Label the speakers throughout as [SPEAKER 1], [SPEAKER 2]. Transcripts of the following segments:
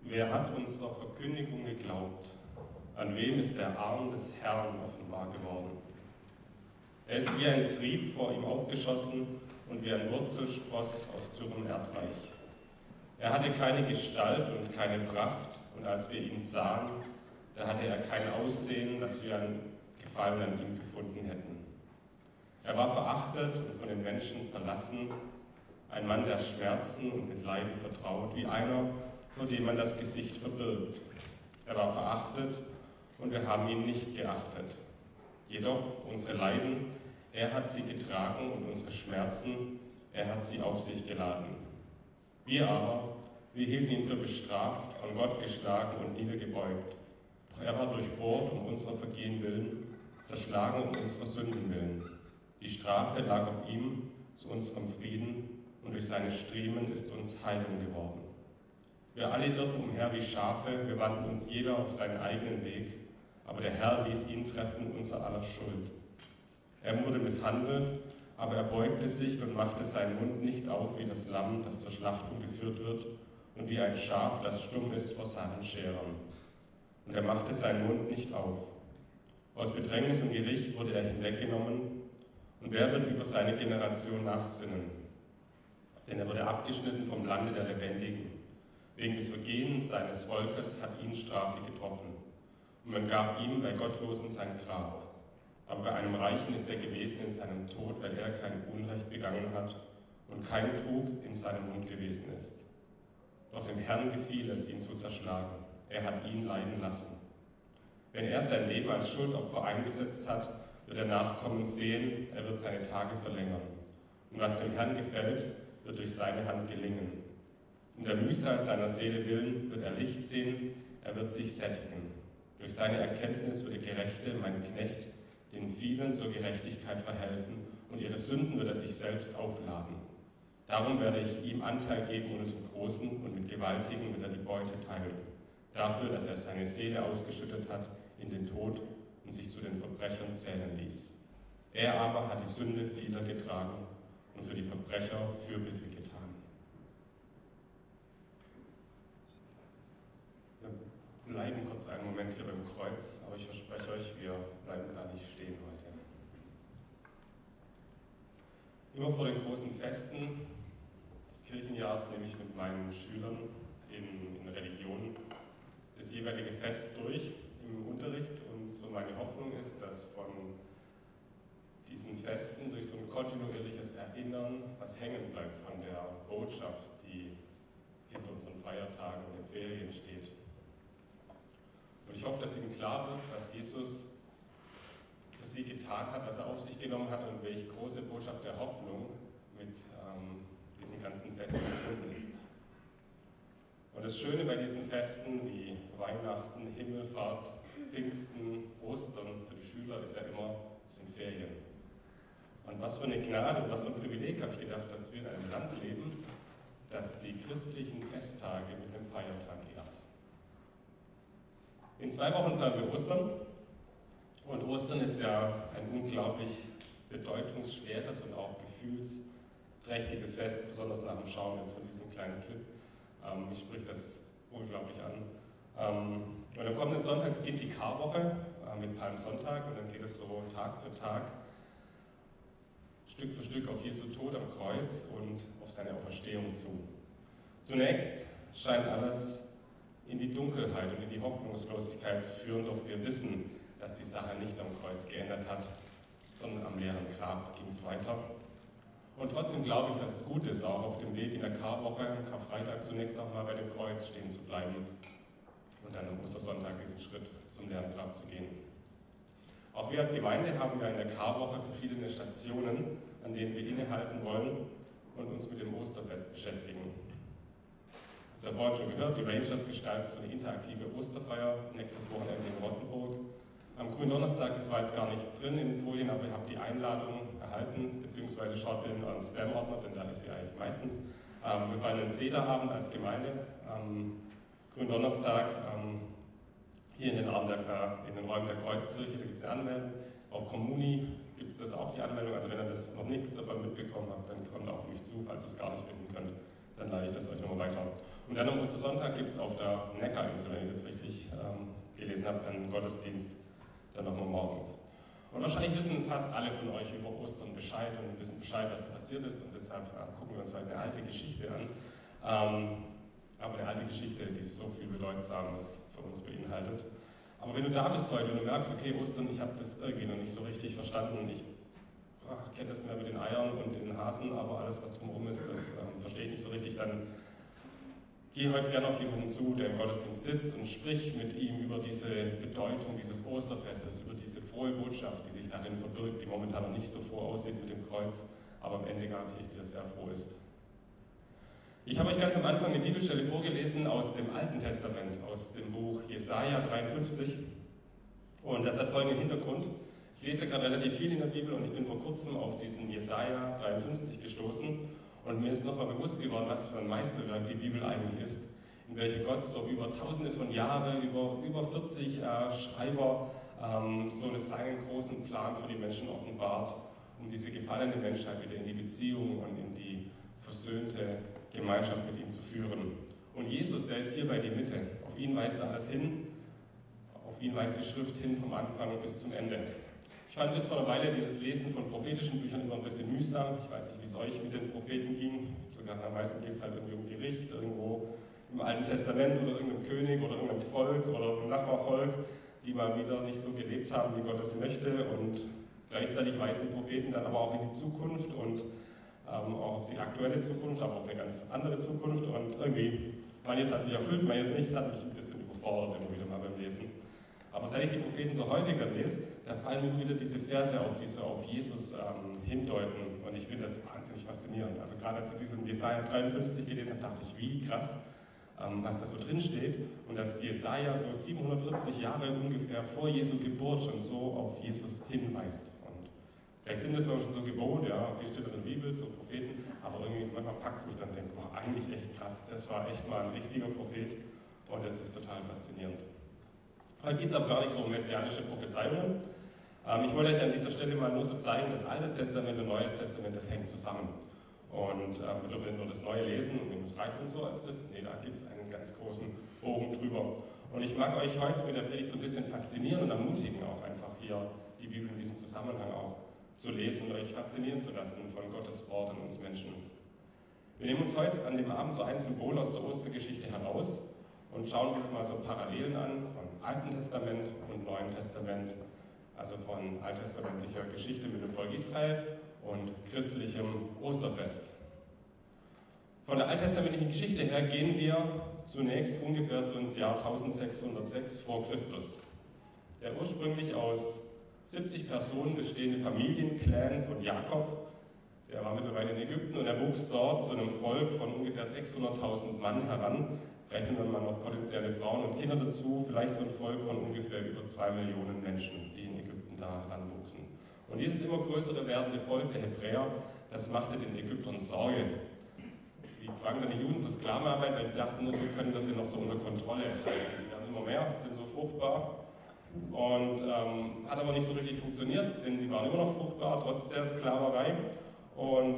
[SPEAKER 1] Wer hat unserer Verkündigung geglaubt? An wem ist der Arm des Herrn offenbar geworden? Er ist wie ein Trieb vor ihm aufgeschossen und wie ein Wurzelspross aus dürrem Erdreich. Er hatte keine Gestalt und keine Pracht, und als wir ihn sahen, da hatte er kein Aussehen, das wir an Gefallen an ihm gefunden hätten. Er war verachtet und von den Menschen verlassen, ein Mann der Schmerzen und mit Leiden vertraut, wie einer, vor dem man das Gesicht verbirgt. Er war verachtet und wir haben ihn nicht geachtet. Jedoch unsere Leiden, er hat sie getragen, und unsere Schmerzen, er hat sie auf sich geladen. Wir aber, wir hielten ihn für bestraft, von Gott geschlagen und niedergebeugt. Doch er war durchbohrt um unserer Vergehen willen, zerschlagen um unserer Sünden willen. Die Strafe lag auf ihm zu unserem Frieden, und durch seine Striemen ist uns Heilung geworden. Wir alle irrten umher wie Schafe, wir wandten uns jeder auf seinen eigenen Weg, aber der Herr ließ ihn treffen, unser aller Schuld. Er wurde misshandelt, aber er beugte sich und machte seinen Mund nicht auf wie das Lamm, das zur Schlachtung geführt wird, und wie ein Schaf, das stumm ist vor seinen Scherern. Und er machte seinen Mund nicht auf. Aus Bedrängnis und Gericht wurde er hinweggenommen, und wer wird über seine Generation nachsinnen? Denn er wurde abgeschnitten vom Lande der Lebendigen. Wegen des Vergehens seines Volkes hat ihn Strafe getroffen. Und man gab ihm bei Gottlosen sein Grab. Aber bei einem Reichen ist er gewesen in seinem Tod, weil er kein Unrecht begangen hat und kein Trug in seinem Mund gewesen ist. Doch dem Herrn gefiel es, ihn zu zerschlagen. Er hat ihn leiden lassen. Wenn er sein Leben als Schuldopfer eingesetzt hat, wird er Nachkommen sehen, er wird seine Tage verlängern. Und was dem Herrn gefällt, wird durch seine Hand gelingen. In der Mühsal seiner Seele willen wird er Licht sehen, er wird sich sättigen. Durch seine Erkenntnis wird der Gerechte, mein Knecht, den vielen zur Gerechtigkeit verhelfen, und ihre Sünden wird er sich selbst aufladen. Darum werde ich ihm Anteil geben unter den Großen, und mit Gewaltigen wird er die Beute teilen. Dafür, dass er seine Seele ausgeschüttet hat in den Tod und sich zu den Verbrechern zählen ließ. Er aber hat die Sünde vieler getragen und für die Verbrecher Fürbitte getan. Wir bleiben kurz einen Moment hier beim Kreuz, aber ich verspreche euch, wir bleiben da nicht stehen heute. Immer vor den großen Festen des Kirchenjahres nehme ich mit meinen Schülern in Religion das jeweilige Fest durch im Unterricht, und so meine Hoffnung ist, dass von diesen Festen durch so ein kontinuierliches Erinnern was hängen bleibt von der Botschaft, die hinter unseren Feiertagen und den Ferien steht. Und ich hoffe, dass Ihnen klar wird, was Jesus für Sie getan hat, was er auf sich genommen hat und welche große Botschaft der Hoffnung mit diesen ganzen Festen verbunden ist. Und das Schöne bei diesen Festen wie Weihnachten, Himmelfahrt, Pfingsten, Ostern für die Schüler ist ja immer, es sind Ferien. Und was für eine Gnade und was für ein Privileg, habe ich gedacht, dass wir in einem Land leben, das die christlichen Festtage mit einem Feiertag ehrt. In 2 Wochen feiern wir Ostern, und Ostern ist ja ein unglaublich bedeutungsschweres und auch gefühlsträchtiges Fest, besonders nach dem Schauen jetzt von diesem kleinen Clip. Mich spricht das unglaublich an. Und am kommenden Sonntag beginnt die Karwoche mit Palmsonntag, und dann geht es so Tag für Tag, Stück für Stück auf Jesu Tod am Kreuz und auf seine Auferstehung zu. Zunächst scheint alles in die Dunkelheit und in die Hoffnungslosigkeit zu führen, doch wir wissen, dass die Sache nicht am Kreuz geändert hat, sondern am leeren Grab ging es weiter. Und trotzdem glaube ich, dass es gut ist, auch auf dem Weg in der Karwoche, am Karfreitag zunächst auch mal bei dem Kreuz stehen zu bleiben und dann am Ostersonntag diesen Schritt zum leeren Grab zu gehen. Auch wir als Gemeinde haben ja in der Karwoche verschiedene Stationen, an denen wir innehalten wollen und uns mit dem Osterfest beschäftigen. Ich habe vorhin schon gehört, die Rangers gestalten so eine interaktive Osterfeier nächstes Wochenende in Rottenburg. Am Gründonnerstag, das war jetzt gar nicht drin in den Folien, aber ihr habt die Einladung erhalten, beziehungsweise schaut in euren Spam-Ordner, denn da ist sie eigentlich meistens. Wir feiern den Sederabend als Gemeinde am Gründonnerstag hier in den Räumen der Kreuzkirche, da gibt es eine Anmeldung. Auf Kommuni gibt es das auch, die Anmeldung, also wenn ihr das noch nichts davon mitbekommen habt, dann kommt auf mich zu, falls ihr es gar nicht finden könnt, dann leite ich das euch nochmal weiter. Und dann am Ostersonntag gibt es auf der Neckarinsel, wenn ich es jetzt richtig gelesen habe, einen Gottesdienst, dann nochmal morgens. Und wahrscheinlich wissen fast alle von euch über Ostern Bescheid und wissen Bescheid, was da passiert ist. Und deshalb gucken wir uns heute eine alte Geschichte an. Aber eine alte Geschichte, die so viel Bedeutsames für uns beinhaltet. Aber wenn du da bist heute und du merkst, okay, Ostern, ich habe das irgendwie noch nicht so richtig verstanden, ich kenne das mehr mit den Eiern und den Hasen, aber alles, was drumherum ist, das verstehe ich nicht so richtig, dann geh heute gerne auf jemanden zu, der im Gottesdienst sitzt und sprich mit ihm über diese Bedeutung dieses Osterfestes, über diese frohe Botschaft, die sich darin verbirgt, die momentan noch nicht so froh aussieht mit dem Kreuz, aber am Ende garantiere ich dir, dass er froh ist. Ich habe euch ganz am Anfang eine Bibelstelle vorgelesen aus dem Alten Testament, aus dem Buch Jesaja 53. Und das hat folgenden Hintergrund. Ich lese gerade relativ viel in der Bibel und ich bin vor kurzem auf diesen Jesaja 53 gestoßen und mir ist nochmal bewusst geworden, was für ein Meisterwerk die Bibel eigentlich ist, in welcher Gott so über tausende von Jahren, über 40 Schreiber so seinen großen Plan für die Menschen offenbart, um diese gefallene Menschheit wieder in die Beziehung und in die versöhnte Gemeinschaft mit ihm zu führen. Und Jesus, der ist hierbei die Mitte. Auf ihn weist alles hin, auf ihn weist die Schrift hin vom Anfang bis zum Ende. Ich fand bis vor einer Weile dieses Lesen von prophetischen Büchern immer ein bisschen mühsam. Ich weiß nicht, wie es euch mit den Propheten ging. Sogar am meisten geht es halt irgendwie um Gericht, irgendwo im Alten Testament oder irgendeinem König oder irgendeinem Volk oder einem Nachbarvolk, die mal wieder nicht so gelebt haben, wie Gott es möchte. Und gleichzeitig weisen die Propheten dann aber auch in die Zukunft und auch auf die aktuelle Zukunft, aber auf eine ganz andere Zukunft. Und irgendwie, manches hat sich erfüllt, manches nicht. Das hat mich ein bisschen überfordert immer wieder mal beim Lesen. Aber seit ich die Propheten so häufiger lese, da fallen mir wieder diese Verse auf, die so auf Jesus hindeuten. Und ich finde das wahnsinnig faszinierend. Also gerade als ich diesen Jesaja 53 gelesen habe, dachte ich, wie krass, was da so drin steht. Und dass Jesaja so 740 Jahre ungefähr vor Jesu Geburt schon so auf Jesus hinweist. Und vielleicht sind wir es schon so gewohnt, ja, okay, steht das in der Bibel, so Propheten, aber irgendwie manchmal packt es mich dann und denke, boah, eigentlich echt krass, das war echt mal ein richtiger Prophet und das ist total faszinierend. Heute geht es aber gar nicht so um messianische Prophezeiungen. Ich wollte euch an dieser Stelle mal nur so zeigen, dass Altes Testament und Neues Testament, das hängt zusammen. Und wir dürfen nicht nur das Neue lesen und das reicht uns so als Christen. Nee, da gibt es einen ganz großen Bogen drüber. Und ich mag euch heute mit der Predigt so ein bisschen faszinieren und ermutigen, auch einfach hier die Bibel in diesem Zusammenhang auch zu lesen und euch faszinieren zu lassen von Gottes Wort an uns Menschen. Wir nehmen uns heute an dem Abend so ein Symbol aus der Ostergeschichte heraus und schauen uns mal so Parallelen an von Alten Testament und Neuen Testament, also von alttestamentlicher Geschichte mit dem Volk Israel und christlichem Osterfest. Von der alttestamentlichen Geschichte her gehen wir zunächst ungefähr so ins Jahr 1606 vor Christus. Der ursprünglich aus 70 Personen bestehende Familienclan von Jakob, der war mittlerweile in Ägypten und er wuchs dort zu einem Volk von ungefähr 600.000 Mann heran. Rechnen wir mal noch potenzielle Frauen und Kinder dazu, vielleicht so ein Volk von ungefähr über 2 Millionen Menschen, die in Ägypten da heranwuchsen. Und dieses immer größere werdende Volk der Hebräer, das machte den Ägyptern Sorge. Sie zwangen dann die Juden zur Sklavenarbeit, weil die dachten, nur so können wir sie noch so unter Kontrolle halten. Die werden immer mehr, sind so fruchtbar. Und hat aber nicht so richtig funktioniert, denn die waren immer noch fruchtbar, trotz der Sklaverei. Und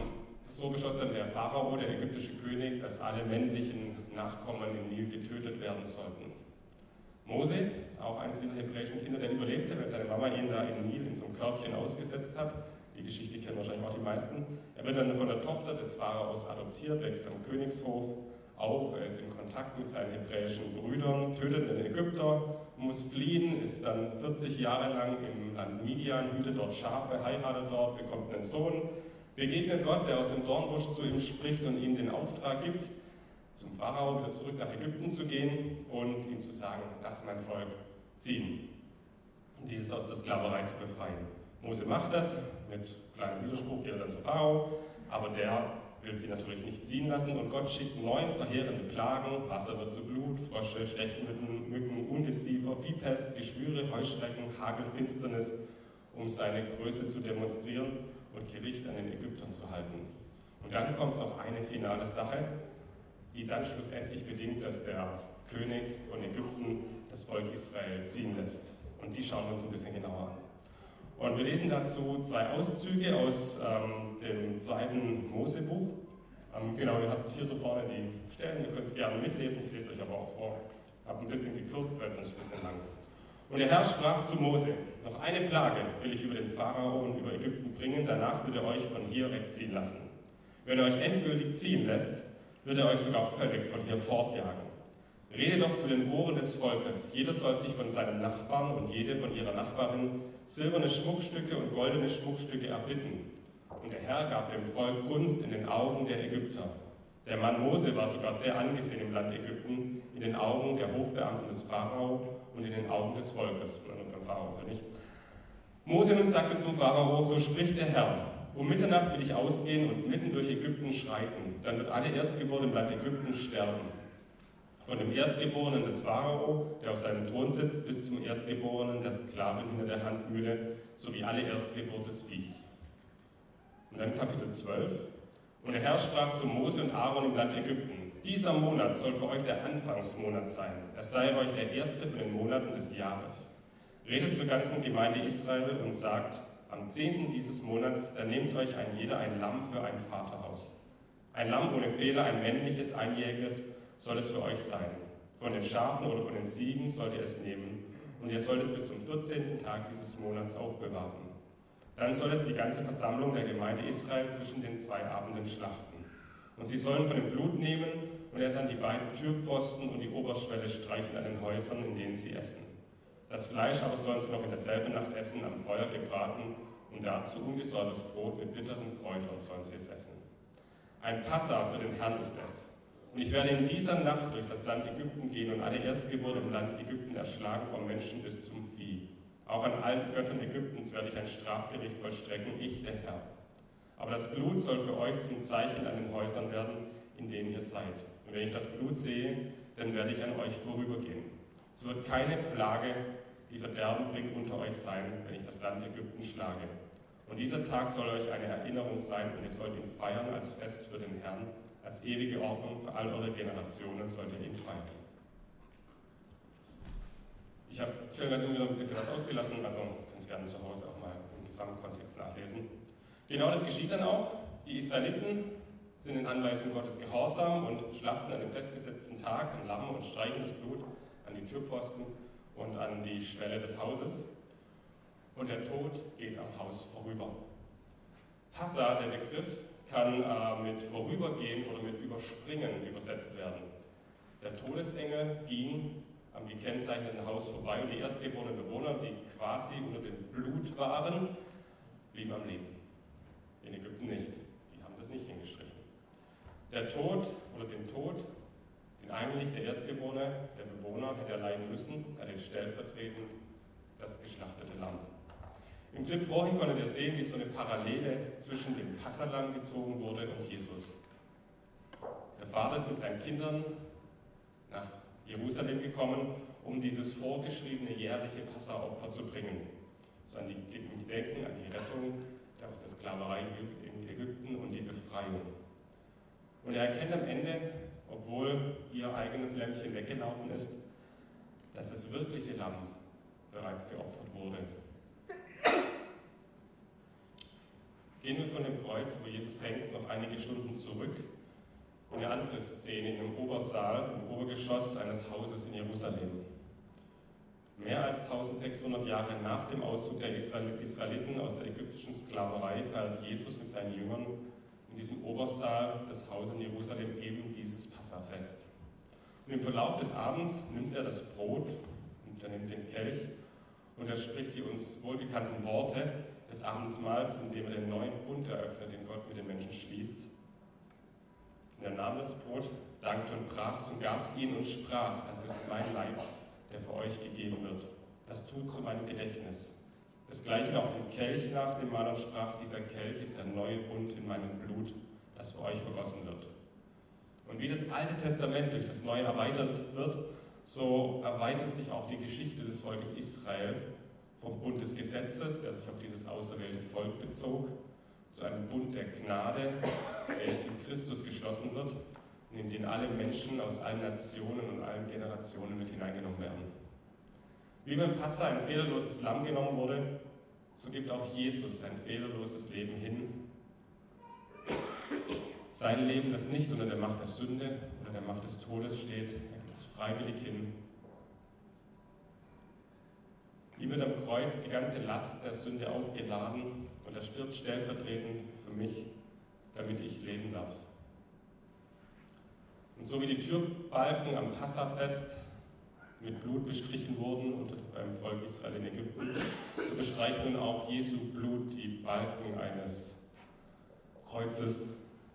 [SPEAKER 1] so beschloss dann der Pharao, der ägyptische König, dass alle männlichen Nachkommen im Nil getötet werden sollten. Mose, auch eines dieser hebräischen Kinder, der überlebte, weil seine Mama ihn da im Nil in so einem Körbchen ausgesetzt hat. Die Geschichte kennen wahrscheinlich auch die meisten. Er wird dann von der Tochter des Pharaos adoptiert, wächst am Königshof auf, er ist in Kontakt mit seinen hebräischen Brüdern, tötet einen Ägypter, muss fliehen, ist dann 40 Jahre lang im Land Midian, hütet dort Schafe, heiratet dort, bekommt einen Sohn, begegnet Gott, der aus dem Dornbusch zu ihm spricht und ihm den Auftrag gibt, zum Pharao wieder zurück nach Ägypten zu gehen und ihm zu sagen, lass mein Volk ziehen, um dieses aus der Sklaverei zu befreien. Mose macht das, mit kleinem Widerspruch geht er dann zu Pharao, aber der will sie natürlich nicht ziehen lassen und Gott schickt 9 verheerende Plagen, Wasser wird zu Blut, Frösche, Stechmücken, Mücken, Ungeziefer, Viehpest, Geschwüre, Heuschrecken, Hagel, Finsternis, um seine Größe zu demonstrieren und Gericht an den Ägyptern zu halten. Und dann kommt noch eine finale Sache, die dann schlussendlich bedingt, dass der König von Ägypten das Volk Israel ziehen lässt. Und die schauen wir uns ein bisschen genauer an. Und wir lesen dazu 2 Auszüge aus dem 2. Mosebuch. Genau, ihr habt hier so vorne die Stellen, ihr könnt es gerne mitlesen, ich lese euch aber auch vor. Ich habe ein bisschen gekürzt, weil es sonst ein bisschen lang ist. Und der Herr sprach zu Mose: Noch eine Plage will ich über den Pharao und über Ägypten bringen, danach wird er euch von hier wegziehen lassen. Wenn er euch endgültig ziehen lässt, wird er euch sogar völlig von hier fortjagen. Rede doch zu den Ohren des Volkes, jeder soll sich von seinem Nachbarn und jede von ihrer Nachbarin silberne Schmuckstücke und goldene Schmuckstücke erbitten. Und der Herr gab dem Volk Gunst in den Augen der Ägypter. Der Mann Mose war sogar sehr angesehen im Land Ägypten, in den Augen der Hofbeamten des Pharao und in den Augen des Volkes. Beim Pharao nicht. Mose nun sagte zum Pharao: So spricht der Herr: Um Mitternacht will ich ausgehen und mitten durch Ägypten schreiten. Dann wird alle Erstgeborenen im Land Ägypten sterben. Von dem Erstgeborenen des Pharao, der auf seinem Thron sitzt, bis zum Erstgeborenen der Sklaven hinter der Handmühle, sowie alle Erstgeburt des Viehs. Und dann Kapitel 12. Und der Herr sprach zu Mose und Aaron im Land Ägypten: Dieser Monat soll für euch der Anfangsmonat sein. Es sei euch der erste von den Monaten des Jahres. Redet zur ganzen Gemeinde Israel und sagt: Am 10. dieses Monats, da nehmt euch jeder ein Lamm für ein Vaterhaus. Ein Lamm ohne Fehler, ein männliches, einjähriges, soll es für euch sein. Von den Schafen oder von den Ziegen sollt ihr es nehmen, und ihr sollt es bis zum 14. Tag dieses Monats aufbewahren. Dann soll es die ganze Versammlung der Gemeinde Israel zwischen den 2 Abenden schlachten. Und sie sollen von dem Blut nehmen und es an die beiden Türpfosten und die Oberschwelle streichen an den Häusern, in denen sie essen. Das Fleisch aber sollen sie noch in derselben Nacht essen, am Feuer gebraten, und dazu ungesäuertes Brot mit bitteren Kräutern sollen sie es essen. Ein Passa für den Herrn ist es. Und ich werde in dieser Nacht durch das Land Ägypten gehen und alle Erstgeborenen im Land Ägypten erschlagen, vom Menschen bis zum Vieh. Auch an allen Göttern Ägyptens werde ich ein Strafgericht vollstrecken, ich, der Herr. Aber das Blut soll für euch zum Zeichen an den Häusern werden, in denen ihr seid. Und wenn ich das Blut sehe, dann werde ich an euch vorübergehen. Es wird keine Plage, die Verderben bringt, unter euch sein, wenn ich das Land Ägypten schlage. Und dieser Tag soll euch eine Erinnerung sein, und ihr sollt ihn feiern als Fest für den Herrn, als ewige Ordnung für all eure Generationen sollt ihr ihn feiern. Ich habe stellenweise immer wieder ein bisschen was ausgelassen, also ihr könnt es gerne zu Hause auch mal im Gesamtkontext nachlesen. Genau das geschieht dann auch. Die Israeliten sind in Anweisung Gottes gehorsam und schlachten an dem festgesetzten Tag ein Lamm und streichen das Blut an die Türpfosten und an die Schwelle des Hauses. Und der Tod geht am Haus vorüber. Passa, der Begriff, kann mit vorübergehen oder mit überspringen übersetzt werden. Der Todesengel ging am gekennzeichneten Haus vorbei und die erstgeborenen Bewohner, die quasi unter dem Blut waren, blieben am Leben. In Ägypten nicht. Die haben das nicht hingestrichen. Der Tod oder den Tod, den eigentlich der Erstgeborene, der Bewohner, hätte erleiden müssen, erlitt stellvertretend das geschlachtete Lamm. Im Clip vorhin konntet ihr sehen, wie so eine Parallele zwischen dem Passahlamm gezogen wurde und Jesus. Der Vater ist mit seinen Kindern nach Jerusalem gekommen, um dieses vorgeschriebene jährliche Passaopfer zu bringen. So an die Gedenken, an die Rettung aus der Sklaverei in Ägypten und die Befreiung. Und er erkennt am Ende, obwohl ihr eigenes Lämmchen weggelaufen ist, dass das wirkliche Lamm bereits geopfert wurde. Gehen wir von dem Kreuz, wo Jesus hängt, noch einige Stunden zurück in eine andere Szene in einem Obersaal, im Obergeschoss eines Hauses in Jerusalem. Mehr als 1600 Jahre nach dem Auszug der Israeliten aus der ägyptischen Sklaverei feiert Jesus mit seinen Jüngern in diesem Obersaal des Hauses in Jerusalem eben dieses Passafest. Und im Verlauf des Abends nimmt er das Brot und er nimmt den Kelch und er spricht die uns wohlbekannten Worte des Abendmahls, indem er den neuen Bund eröffnet, den Gott mit den Menschen schließt. Und er nahm das Brot, dankte und brach es und gab es ihnen und sprach: Das ist mein Leib, der für euch gegeben wird. Das tut zu meinem Gedächtnis. Desgleichen auch den Kelch nach dem Mahl und sprach: Dieser Kelch ist der neue Bund in meinem Blut, das für euch vergossen wird. Und wie das Alte Testament durch das Neue erweitert wird, so erweitert sich auch die Geschichte des Volkes Israel vom Bund des Gesetzes, der sich auf dieses auserwählte Volk bezog, zu einem Bund der Gnade, der jetzt in Christus geschlossen wird und in den alle Menschen aus allen Nationen und allen Generationen mit hineingenommen werden. Wie beim Passa ein fehlerloses Lamm genommen wurde, so gibt auch Jesus sein fehlerloses Leben hin, Sein Leben, das nicht unter der Macht der Sünde oder der Macht des Todes steht, er gibt es freiwillig hin. Ihm wird am Kreuz die ganze Last der Sünde aufgeladen und er stirbt stellvertretend für mich, damit ich leben darf. Und so wie die Türbalken am Passafest mit Blut bestrichen wurden und beim Volk Israel in Ägypten, so bestreicht nun auch Jesu Blut die Balken eines Kreuzes.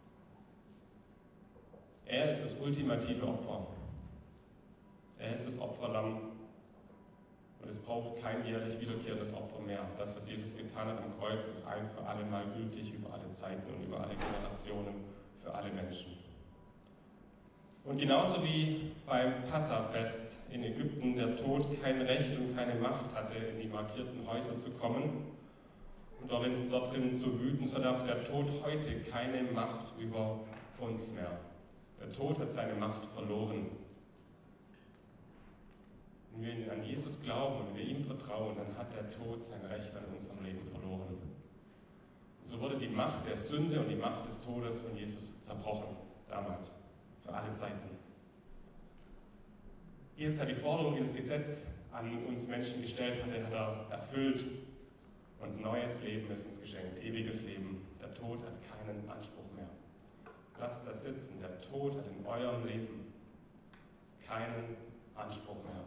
[SPEAKER 1] Er ist das ultimative Opfer. Er ist das Opferlamm und es braucht kein jährlich wiederkehrendes Opfer mehr. Das, was Jesus getan hat am Kreuz, ist ein für alle Mal gültig über alle Zeiten und über alle Generationen, für alle Menschen. Und genauso wie beim Passafest in Ägypten der Tod kein Recht und keine Macht hatte, in die markierten Häuser zu kommen und dort drin zu wüten, so hat auch der Tod heute keine Macht über uns mehr. Der Tod hat seine Macht verloren. Wenn wir an Jesus glauben und wir ihm vertrauen, dann hat der Tod sein Recht an unserem Leben verloren. Und so wurde die Macht der Sünde und die Macht des Todes von Jesus zerbrochen, damals, für alle Zeiten. Jesus hat die Forderung, die das Gesetz an uns Menschen gestellt hatte, hat er erfüllt. Und neues Leben ist uns geschenkt, ewiges Leben. Der Tod hat keinen Anspruch mehr. Lasst das sitzen, der Tod hat in eurem Leben keinen Anspruch mehr.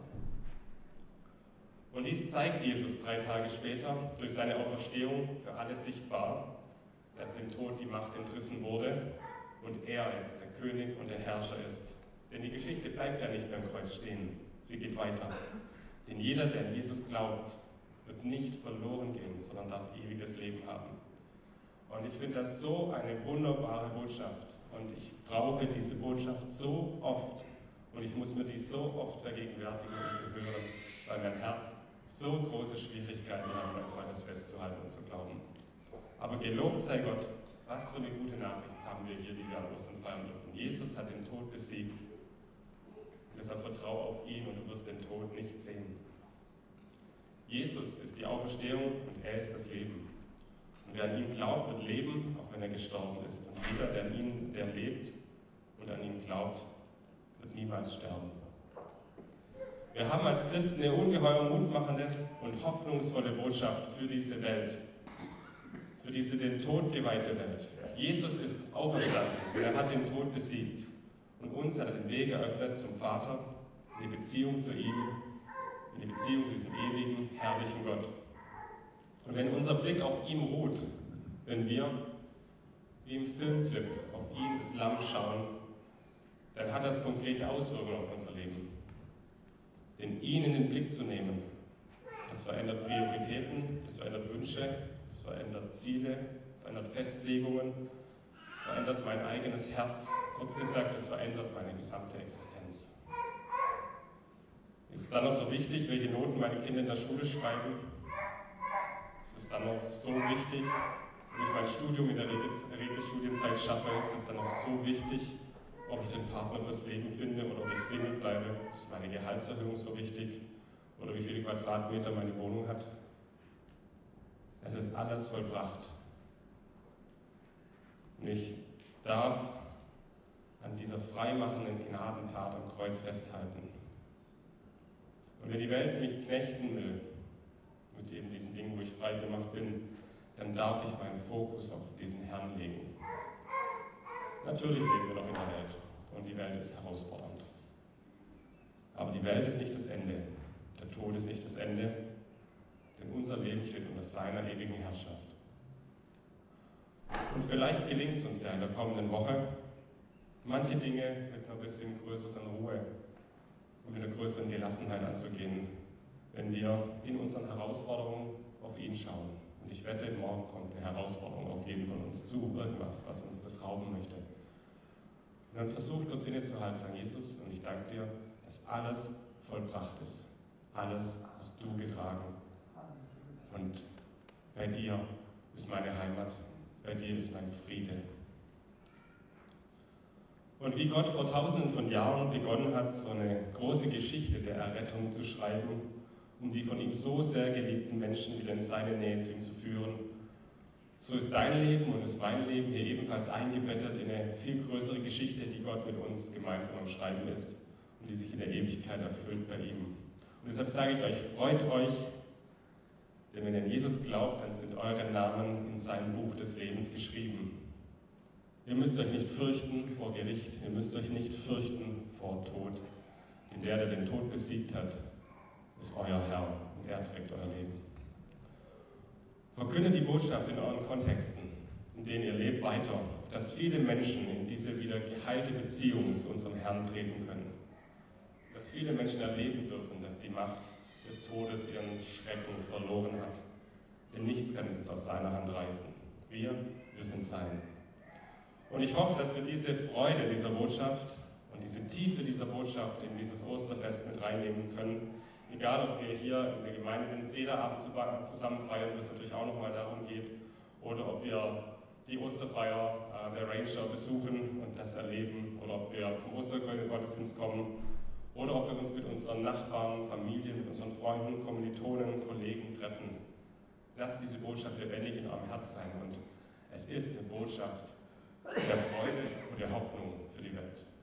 [SPEAKER 1] Und dies zeigt Jesus 3 Tage später durch seine Auferstehung für alle sichtbar, dass dem Tod die Macht entrissen wurde und er jetzt der König und der Herrscher ist. Denn die Geschichte bleibt ja nicht beim Kreuz stehen, sie geht weiter. Denn jeder, der an Jesus glaubt, wird nicht verloren gehen, sondern darf ewiges Leben haben. Und ich finde das so eine wunderbare Botschaft. Und ich brauche diese Botschaft so oft. Und ich muss mir die so oft vergegenwärtigen und sie hören, weil mein Herz so große Schwierigkeiten hat, manchmal das festzuhalten und zu glauben. Aber gelobt sei Gott, was für eine gute Nachricht haben wir hier, die wir an Ostern feiern dürfen. Jesus hat den Tod besiegt. Und deshalb vertraue auf ihn und du wirst den Tod nicht sehen. Jesus ist die Auferstehung und er ist das Leben. Und wer an ihn glaubt, wird leben, auch wenn er gestorben ist. Und jeder, der lebt und an ihn glaubt, wird niemals sterben. Wir haben als Christen eine ungeheuer mutmachende und hoffnungsvolle Botschaft für diese Welt, für diese den Tod geweihte Welt. Jesus ist auferstanden und er hat den Tod besiegt. Und uns hat er den Weg eröffnet zum Vater, in die Beziehung zu ihm, in die Beziehung zu diesem ewigen, herrlichen Gott. Und wenn unser Blick auf ihn ruht, wenn wir, wie im Filmclip, auf ihn, das Lamm, schauen, dann hat das konkrete Auswirkungen auf unser Leben. Denn ihn in den Blick zu nehmen, das verändert Prioritäten, das verändert Wünsche, das verändert Ziele, verändert Festlegungen, verändert mein eigenes Herz. Kurz gesagt, es verändert meine gesamte Existenz. Ist es dann noch so wichtig, welche Noten meine Kinder in der Schule schreiben? Ist es dann noch so wichtig, wie ich mein Studium in der Regelstudienzeit schaffe? Ist es dann noch so wichtig, ob ich den Partner fürs Leben finde oder ob ich Single bleibe? Ist meine Gehaltserhöhung so wichtig? Oder wie viele Quadratmeter meine Wohnung hat? Es ist alles vollbracht. Und ich darf an dieser freimachenden Gnadentat am Kreuz festhalten. Und wenn die Welt mich knechten will, mit eben diesen Dingen, wo ich frei gemacht bin, dann darf ich meinen Fokus auf diesen Herrn legen. Natürlich leben wir noch in der Welt und die Welt ist herausfordernd. Aber die Welt ist nicht das Ende. Der Tod ist nicht das Ende, denn unser Leben steht unter seiner ewigen Herrschaft. Und vielleicht gelingt es uns ja in der kommenden Woche, manche Dinge mit einer bisschen größeren Ruhe und mit einer größeren Gelassenheit anzugehen, wenn wir in unseren Herausforderungen auf ihn schauen. Und ich wette, morgen kommt eine Herausforderung auf jeden von uns zu, irgendwas, was uns das rauben möchte. Und dann versucht kurz innezuhalten, sagen, Jesus, und ich danke dir, dass alles vollbracht ist. Alles hast du getragen. Und bei dir ist meine Heimat, bei dir ist mein Friede. Und wie Gott vor Tausenden von Jahren begonnen hat, so eine große Geschichte der Errettung zu schreiben, um die von ihm so sehr geliebten Menschen wieder in seine Nähe zu ihm zu führen, So ist dein Leben und ist mein Leben hier ebenfalls eingebettet in eine viel größere Geschichte, die Gott mit uns gemeinsam am Schreiben ist und die sich in der Ewigkeit erfüllt bei ihm. Und deshalb sage ich euch, freut euch, denn wenn ihr an Jesus glaubt, dann sind eure Namen in seinem Buch des Lebens geschrieben. Ihr müsst euch nicht fürchten vor Gericht, ihr müsst euch nicht fürchten vor Tod, denn der den Tod besiegt hat, ist euer Herr und er trägt euer Leben. Verkündet die Botschaft in euren Kontexten, in denen ihr lebt, weiter, dass viele Menschen in diese wieder geheilte Beziehung zu unserem Herrn treten können. Dass viele Menschen erleben dürfen, dass die Macht des Todes ihren Schrecken verloren hat. Denn nichts kann es uns aus seiner Hand reißen. Wir sind sein. Und ich hoffe, dass wir diese Freude dieser Botschaft und diese Tiefe dieser Botschaft in dieses Osterfest mit reinnehmen können. Egal, ob wir hier in der Gemeinde den Sederabend zusammen feiern, wo es natürlich auch nochmal darum geht, oder ob wir die Osterfeier der Ranger besuchen und das erleben, oder ob wir zum Ostergottesdienst kommen, oder ob wir uns mit unseren Nachbarn, Familien, mit unseren Freunden, Kommilitonen, Kollegen treffen. Lasst diese Botschaft lebendig in eurem Herz sein und es ist eine Botschaft der Freude und der Hoffnung für die Welt.